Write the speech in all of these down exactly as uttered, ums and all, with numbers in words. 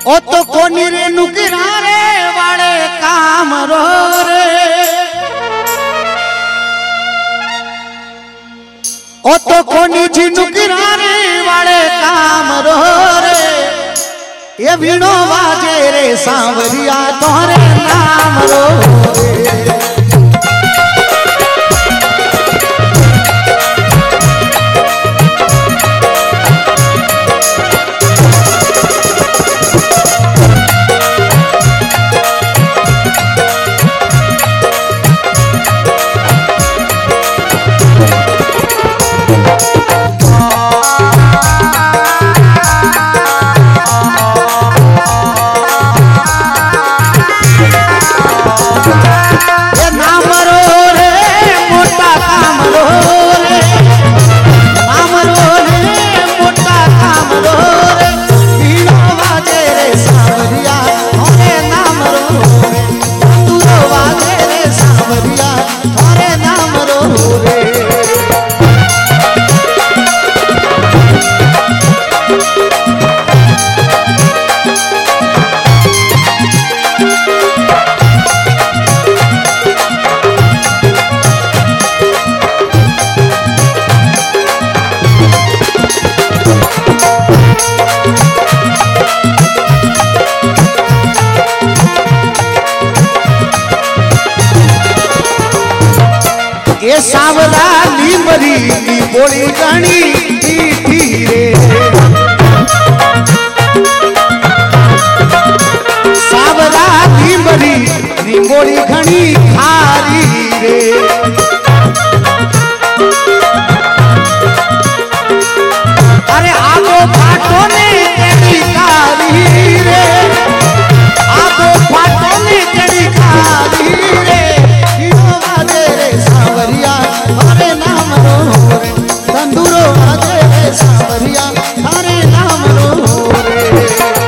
ओ तो कोनी रे नुकरारे वाले काम रो रे ओ तो कोनी जी नुकरारे वाले काम रो रे ये वीणो बाजे रे सांवरिया तोरे नाम रो रे ये सावरा नीमरी की बोली गणी मीठी रे सावरा नीमरी की बोली गणी खारी रे अरे आगो फाटो ने तेरी कारी रे आगो फाटो ने तेरी कारी रे सांवरिया हरे नाम रो रे तंदूरो आजे सांवरिया हरे नाम रो रे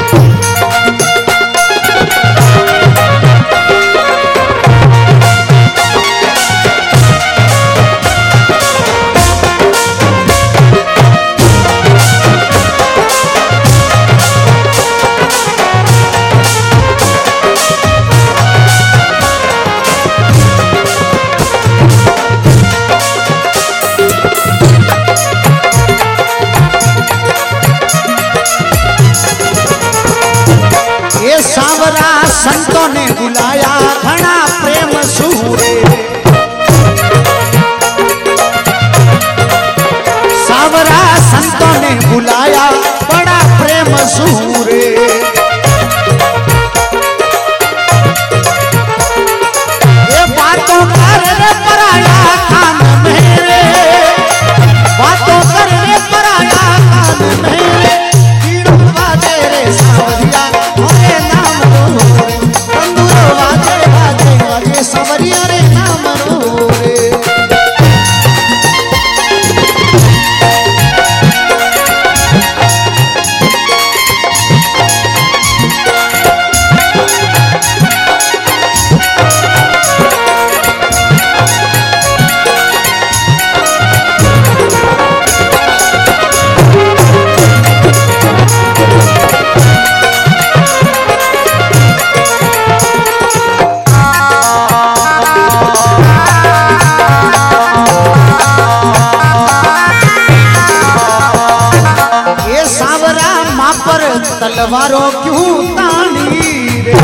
सांवरा संतों ने बुलाया घना प्रेम सूरे सांवरा संतों ने बुलाया बड़ा प्रेम सूरे ये बातों कर रे पराया कान मेरे बातों कर रे पराया कान मेरे वीणो बाजे रे सांवरिया हरे नाम रो रे तंदूरो बाजे बाजे बाजे सांवरिया रे नाम रो रे तलवारों क्यों तानी रे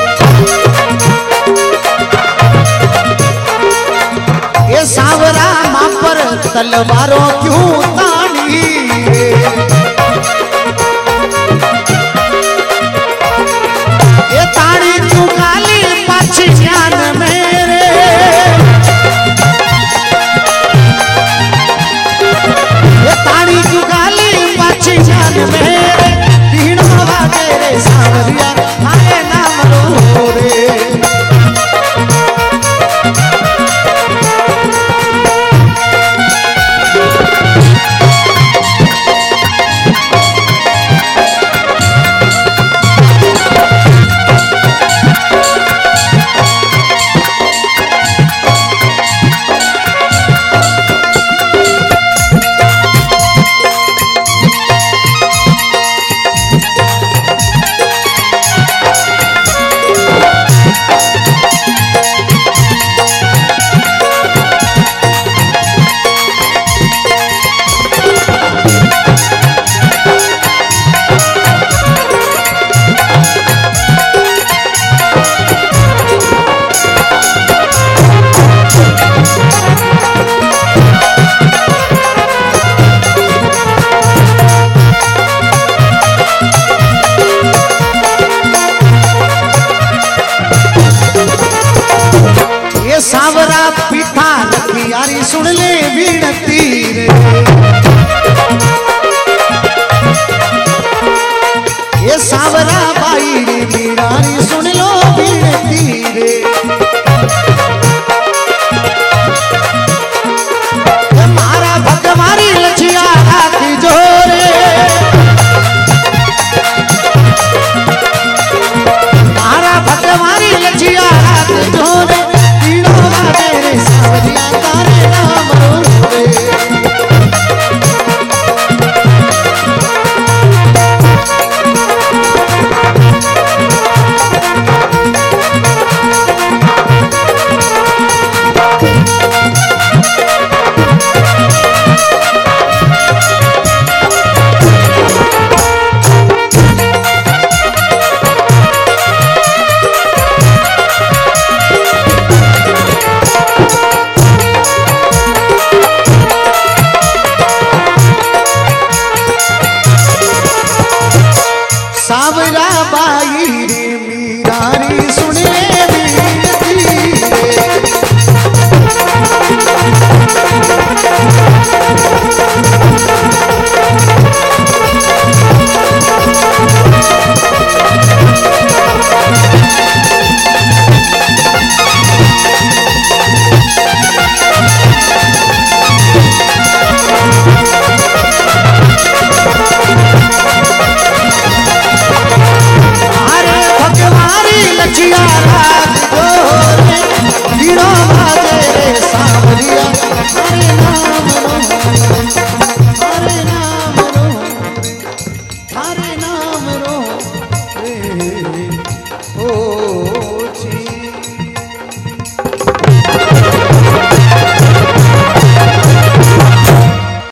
ये सांवरा मां पर तलवारों क्यों तानी रे ये ताड़ी क्यों काली पाछी ज्ञान मेरे ये ताड़ी क्यों काली पाछी ज्ञान मेरे सांवरिया हरे नाम रो रे सावरा बाई रे मीरा री सुन लो बिनती रे मारा भगवारी लछिया राख जोरे मारा भगवारी लछिया राख जोरे बीड़ो बाजे रे सावरिया तारे नाम रे सावरा बाई रे